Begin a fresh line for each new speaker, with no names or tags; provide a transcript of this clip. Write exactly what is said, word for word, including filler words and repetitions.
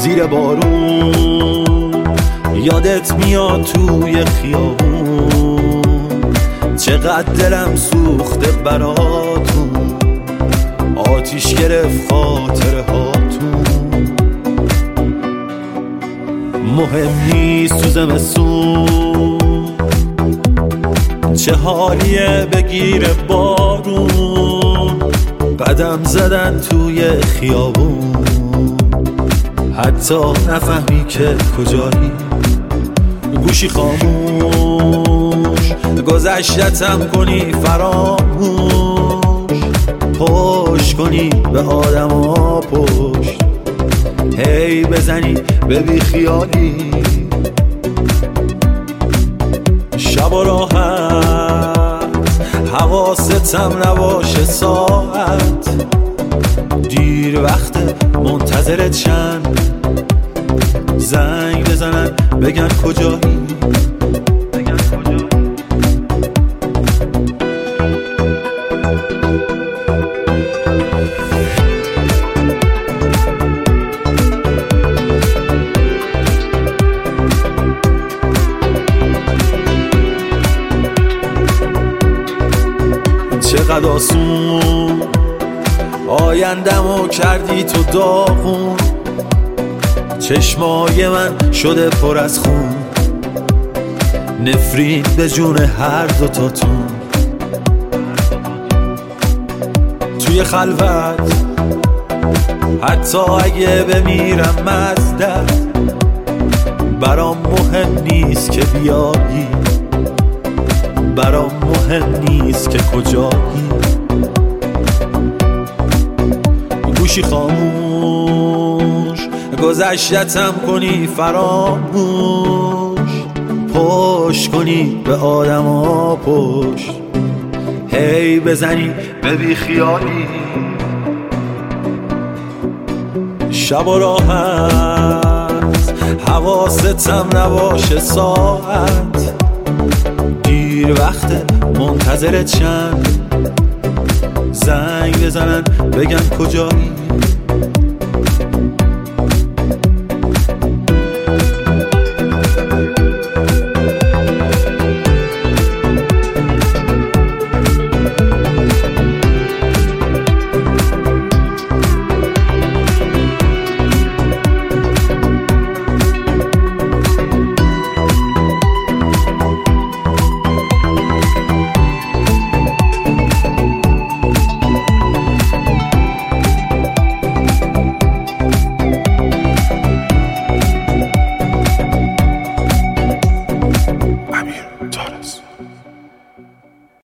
زیر بارون، یادت میاد توی خیابون چقدر دلم سوخته براتون، آتیش گرفت خاطره هاتون. مهم نیست تو زمستون چه حالیه بگیره بارون، قدم زدن توی خیابون حتی نفهمی که کجایی. گوشی خاموش گذشتتم کنی فراموش، پشت کنی به آدم ها پشت، هی بزنی به بی خیالی. شب و راحت حواستم نباشه ساعت، دیر وقت منتظرت چند، زنگ بزنن بگن کجایی. چقدر آسون آیندمو کردی تو داغون، چشمای من شده پر از خون، نفرین به جون هر دوتاتون. توی خلوت حتی اگه بمیرم از درد، برام مهم نیست که بیایی، برام مهم نیست که کجایی. گوشی خاموش گذشتتم کنی فراموش، پشت کنی به آدم ها پشت، هی بزنی به بی خیالی. شب و راحت حواستم نباشه ساعت، دیر وقت منتظرت چند، زنگ بزنن بگن کجایی.